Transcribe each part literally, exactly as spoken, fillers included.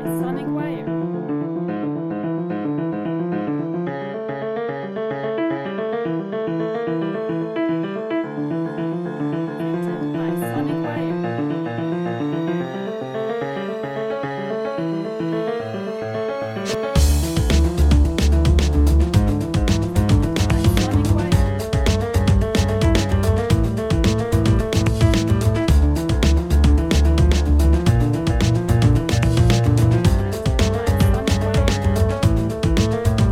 Sonic Wire. Presented by Sonic Wire. By Sonic Wire. By Sonic Wire.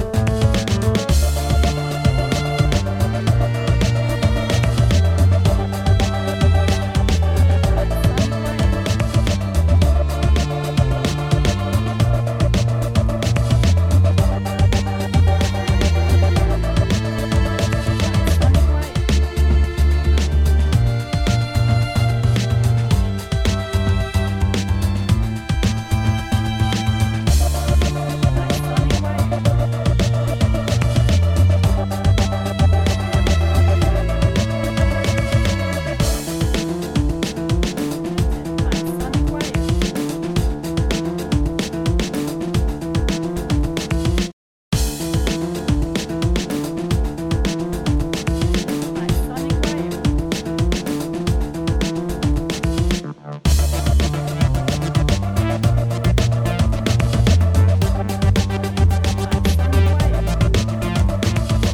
Sonic Wire. Sonic Wire. By Sonic Wire. By Sonic Wire. By Sonic Wire. By Sonic Wire.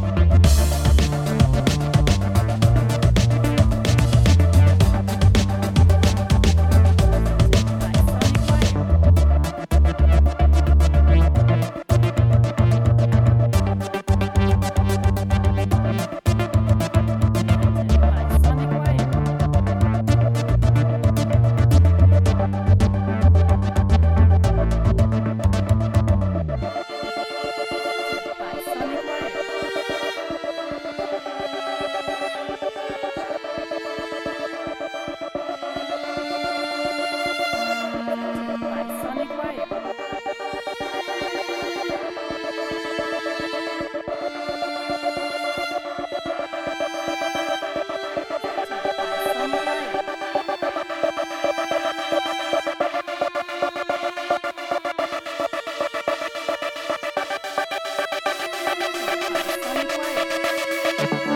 By Sonic Wire. By Sonic Wire. By Sonic Wire. By Sonic Wire. By Sonic Wire. By Sonic Wire.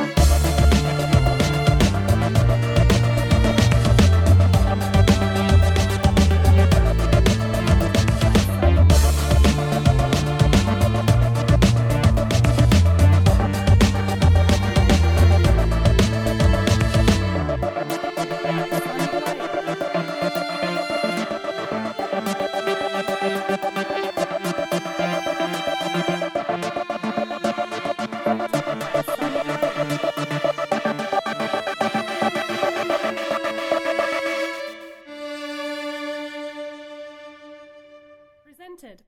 By Sonic Wire. By Sonic Wire. By Sonic Wire. Presented